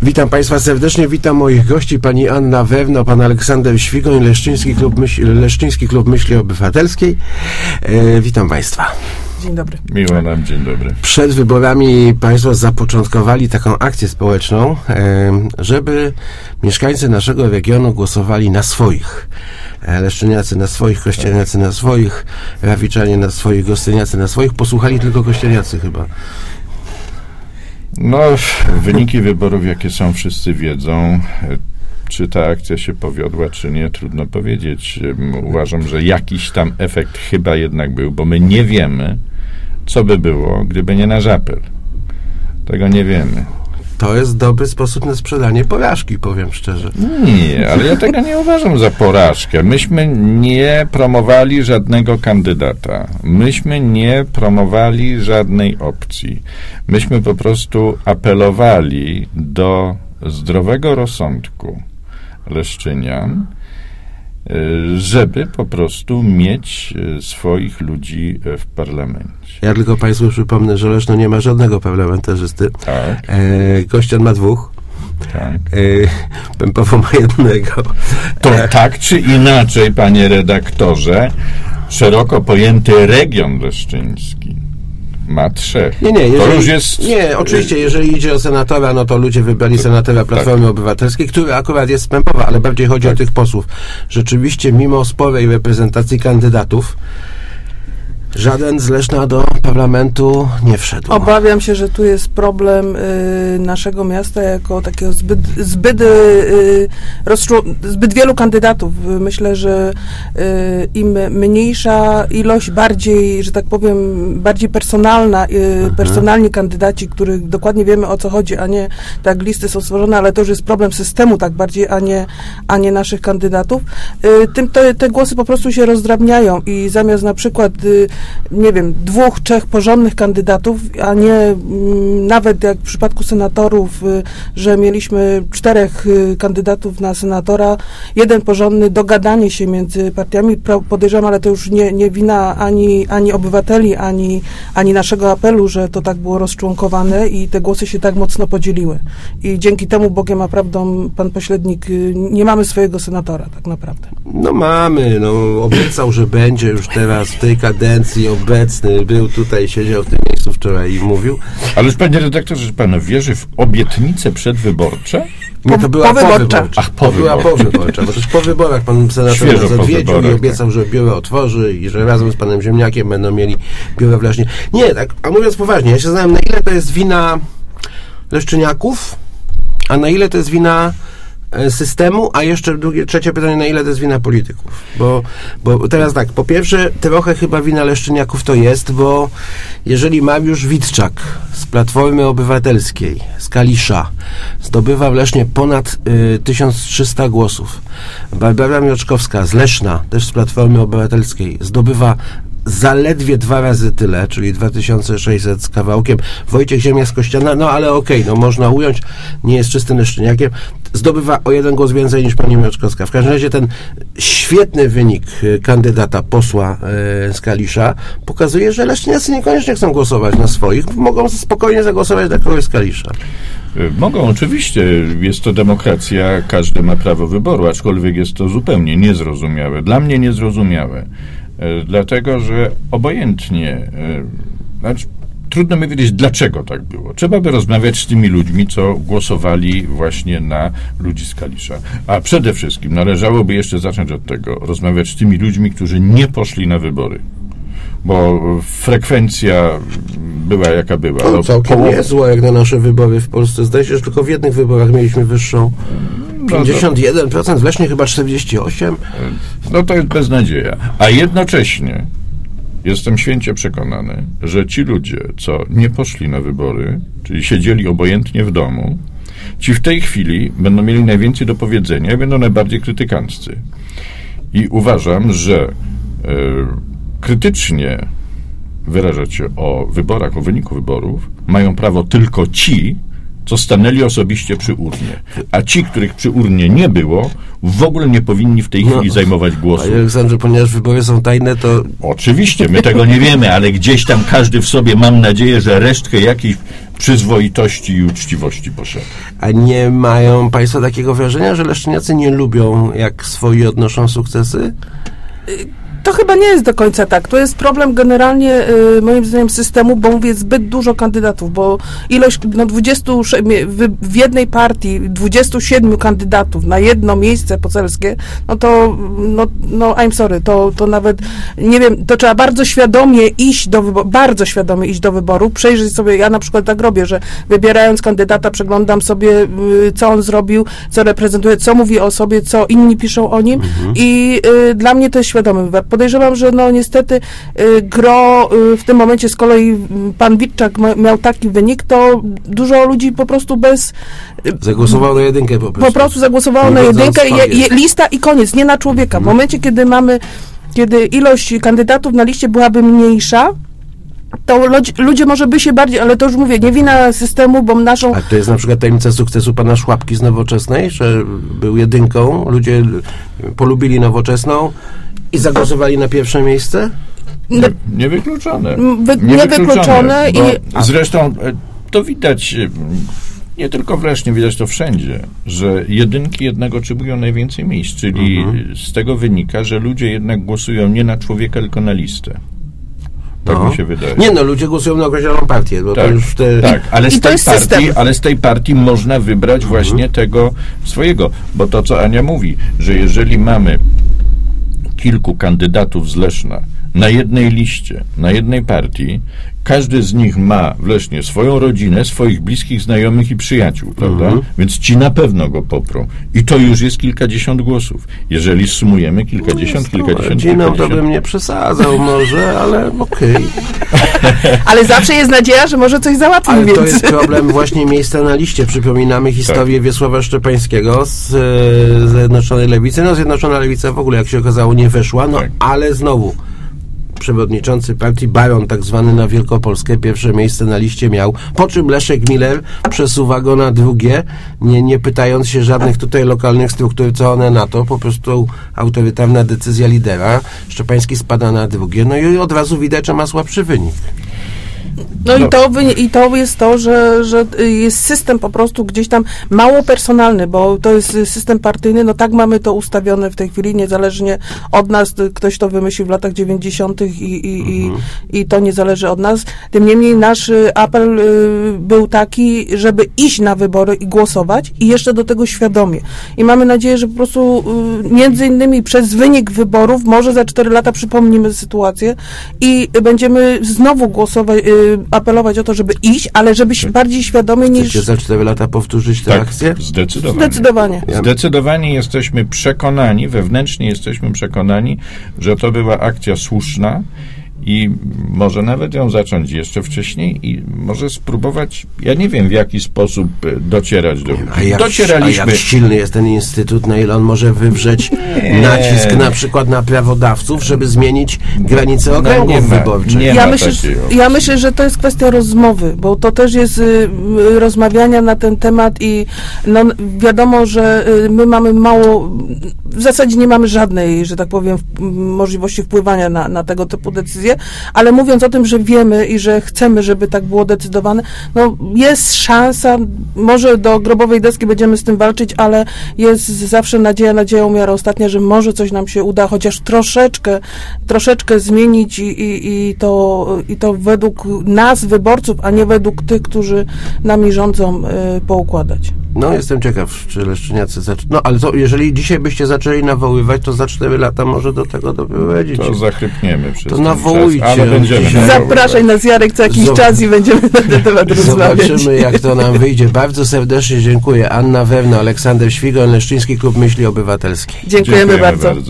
Witam Państwa serdecznie, witam moich gości, pani Anna Wewno, pan Aleksander Świgoń, Leszczyński Klub Myśli Obywatelskiej. Witam Państwa. Dzień dobry. Miło nam, dzień dobry. Przed wyborami Państwo zapoczątkowali taką akcję społeczną, żeby mieszkańcy naszego regionu głosowali na swoich. Leszczyniacy na swoich, kościelniacy na swoich, Rawiczanie na swoich, Gostyniacy na swoich. Posłuchali tylko kościelniacy chyba. No, wyniki wyborów, jakie są, wszyscy wiedzą. Czy ta akcja się powiodła, czy nie, trudno powiedzieć. Uważam, że jakiś tam efekt chyba jednak był, bo my nie wiemy, co by było, gdyby nie nasz apel. Tego nie wiemy. To jest dobry sposób na sprzedanie porażki, powiem szczerze. Nie, ale ja tego nie uważam za porażkę. Myśmy nie promowali żadnego kandydata. Myśmy nie promowali żadnej opcji. Myśmy po prostu apelowali do zdrowego rozsądku Leszczynian, żeby po prostu mieć swoich ludzi w parlamencie. Ja tylko Państwu przypomnę, że Leszno nie ma żadnego parlamentarzysty. Tak. Gościan ma dwóch. Tak. Pępowo ma jednego. To tak czy inaczej, panie redaktorze, szeroko pojęty region leszczyński ma trzech. Nie, oczywiście, jeżeli idzie o senatora, no to ludzie wybrali senatora Platformy Obywatelskiej, który akurat jest z Pępowa, ale bardziej chodzi o tych posłów. Rzeczywiście, mimo sporej reprezentacji kandydatów, żaden z Leszna do parlamentu nie wszedł. Obawiam się, że tu jest problem naszego miasta jako takiego zbyt wielu kandydatów. Myślę, że im mniejsza ilość, bardziej, że tak powiem, bardziej personalni kandydaci, których dokładnie wiemy, o co chodzi, a nie tak listy są stworzone, ale to już jest problem systemu tak bardziej, a nie naszych kandydatów. Te głosy po prostu się rozdrabniają i zamiast na przykład nie wiem, 2, 3 porządnych kandydatów, a nie nawet jak w przypadku senatorów, że mieliśmy 4 kandydatów na senatora, 1 porządny, dogadanie się między partiami, podejrzewam, ale to już nie wina ani obywateli, ani naszego apelu, że to tak było rozczłonkowane i te głosy się tak mocno podzieliły. I dzięki temu, Bogiem a prawdą, pan pośrednik, nie mamy swojego senatora, tak naprawdę. No mamy, obiecał, że będzie już teraz w tej kadencji obecny, był tutaj, siedział w tym miejscu wczoraj i mówił. Ale już panie redaktorze, że pan wierzy w obietnice przedwyborcze? Nie, to była powyborcza. Była powyborcza, bo też po wyborach pan senator nas odwiedził i obiecał, że biuro otworzy i że razem z panem Ziemniakiem będą mieli biuro w Lesznie. Nie, tak, a mówiąc poważnie, ja się zastanawiam, na ile to jest wina leszczyniaków, a na ile to jest wina systemu, a jeszcze trzecie pytanie, na ile to jest wina polityków. Bo teraz tak, po pierwsze, trochę chyba wina leszczyniaków to jest, bo jeżeli Mariusz Witczak z Platformy Obywatelskiej, z Kalisza, zdobywa w Lesznie ponad 1300 głosów, Barbara Mioczkowska z Leszna, też z Platformy Obywatelskiej, zdobywa zaledwie 2 razy tyle, czyli 2600 z kawałkiem. Wojciech Ziemniak z Kościana, ale okej, można ująć, nie jest czystym leszczyniakiem, zdobywa o 1 głos więcej niż pani Mioczkowska. W każdym razie ten świetny wynik kandydata posła z Kalisza pokazuje, że leszczyniacy niekoniecznie chcą głosować na swoich, mogą spokojnie zagłosować dla kogoś z Kalisza. Mogą, oczywiście. Jest to demokracja, każdy ma prawo wyboru, aczkolwiek jest to zupełnie niezrozumiałe. Dla mnie niezrozumiałe. Dlatego, że obojętnie, trudno mi wiedzieć, dlaczego tak było. Trzeba by rozmawiać z tymi ludźmi, co głosowali właśnie na ludzi z Kalisza. A przede wszystkim należałoby jeszcze zacząć od tego, rozmawiać z tymi ludźmi, którzy nie poszli na wybory. Bo frekwencja była jaka była. No, całkiem niezła jak na nasze wybory w Polsce. Zdaje się, że tylko w jednych wyborach mieliśmy wyższą. 51%, w Lesznie chyba 48%. No to jest beznadzieja. A jednocześnie jestem święcie przekonany, że ci ludzie, co nie poszli na wybory, czyli siedzieli obojętnie w domu, ci w tej chwili będą mieli najwięcej do powiedzenia i będą najbardziej krytykanccy. I uważam, że krytycznie wyrażać się o wyborach, o wyniku wyborów mają prawo tylko ci, co stanęli osobiście przy urnie. A ci, których przy urnie nie było, w ogóle nie powinni w tej chwili zajmować głosu. Panie Aleksandrze, ponieważ wybory są tajne, to... Oczywiście, my tego nie wiemy, ale gdzieś tam każdy w sobie, mam nadzieję, że resztkę jakiejś przyzwoitości i uczciwości poszedł. A nie mają państwo takiego wrażenia, że leszczyniacy nie lubią, jak swoi odnoszą sukcesy? To chyba nie jest do końca tak. To jest problem generalnie, moim zdaniem, systemu, bo mówię, zbyt dużo kandydatów, bo ilość, 26, w jednej partii 27 kandydatów na jedno miejsce poselskie, I'm sorry, to nawet, nie wiem, to trzeba bardzo świadomie iść do wyboru, przejrzeć sobie, ja na przykład tak robię, że wybierając kandydata, przeglądam sobie, co on zrobił, co reprezentuje, co mówi o sobie, co inni piszą o nim i dla mnie to jest świadomy wybór. Podejrzewam, że niestety gro w tym momencie z kolei pan Witczak miał taki wynik, to dużo ludzi po prostu zagłosowało na jedynkę po prostu. Po prostu zagłosowało na jedynkę, lista i koniec, nie na człowieka. W momencie, kiedy ilość kandydatów na liście byłaby mniejsza, to ludzie może by się bardziej, ale to już mówię, nie wina systemu, bo naszą... A to jest na przykład tajemnica sukcesu pana Szłapki z Nowoczesnej, że był jedynką, ludzie polubili Nowoczesną i zagłosowali na pierwsze miejsce? Niewykluczone. Niewykluczone. Zresztą to widać, nie tylko w Lesznie, widać to wszędzie, że jedynki jednak otrzymują najwięcej miejsc, czyli z tego wynika, że ludzie jednak głosują nie na człowieka, tylko na listę. Tak mi się wydaje. Nie, ludzie głosują na określoną partię, bo tak, to już ale z tej partii można wybrać właśnie tego swojego, bo to, co Ania mówi, że jeżeli mamy kilku kandydatów z Leszna na jednej liście, na jednej partii, każdy z nich ma w Lesznie swoją rodzinę, swoich bliskich znajomych i przyjaciół, prawda? Więc ci na pewno go poprą. I to już jest kilkadziesiąt głosów. Jeżeli sumujemy kilkadziesiąt. Rodziną to bym nie przesadzał może, ale okej. Ale zawsze jest nadzieja, że może coś załatwi. Ale to jest problem właśnie miejsca na liście. Przypominamy historię Wiesława Szczepańskiego z Zjednoczonej Lewicy. Zjednoczona Lewica w ogóle, jak się okazało, nie weszła, ale znowu przewodniczący partii Baron, tak zwany na Wielkopolskę, pierwsze miejsce na liście miał, po czym Leszek Miller przesuwa go na drugie, nie pytając się żadnych tutaj lokalnych struktur, co one na to, po prostu autorytarna decyzja lidera. Szczepański spada na drugie, i od razu widać, że ma słabszy wynik. I to jest to, że jest system po prostu gdzieś tam mało personalny, bo to jest system partyjny, tak mamy to ustawione w tej chwili, niezależnie od nas, ktoś to wymyślił w latach 90. i to nie zależy od nas. Tym niemniej nasz apel był taki, żeby iść na wybory i głosować i jeszcze do tego świadomie. I mamy nadzieję, że po prostu między innymi przez wynik wyborów może za 4 lata przypomnimy sytuację i będziemy znowu głosować, apelować o to, żeby iść, ale żeby bardziej świadomie niż... Chcecie za 4 lata powtórzyć tę akcję? Zdecydowanie jesteśmy przekonani, wewnętrznie jesteśmy przekonani, że to była akcja słuszna i może nawet ją zacząć jeszcze wcześniej i może spróbować, ja nie wiem w jaki sposób docierać do ludzi. A jak silny jest ten instytut, na ile on może wywrzeć nacisk na przykład na prawodawców, żeby zmienić granice okręgów wyborczych? Ja myślę, że to jest kwestia rozmowy, bo to też jest rozmawiania na ten temat i wiadomo, że my mamy mało, w zasadzie nie mamy żadnej, że tak powiem, możliwości wpływania na tego typu decyzje, ale mówiąc o tym, że wiemy i że chcemy, żeby tak było decydowane, jest szansa, może do grobowej deski będziemy z tym walczyć, ale jest zawsze nadzieją miara ostatnia, że może coś nam się uda, chociaż troszeczkę zmienić i to według nas, wyborców, a nie według tych, którzy nami rządzą, poukładać. Jestem ciekaw, czy leszczyniacy ale to jeżeli dzisiaj byście zaczęli nawoływać, to za 4 lata może do tego doprowadzić. To zachrypniemy przez to nawołujcie. Ale będziemy zapraszaj nas, Jarek, co jakiś czas i będziemy na ten temat rozmawiać. Zobaczymy, jak to nam wyjdzie. Bardzo serdecznie dziękuję. Anna Werna, Aleksander Świgoń, Leszczyński Klub Myśli Obywatelskiej. Dziękujemy bardzo.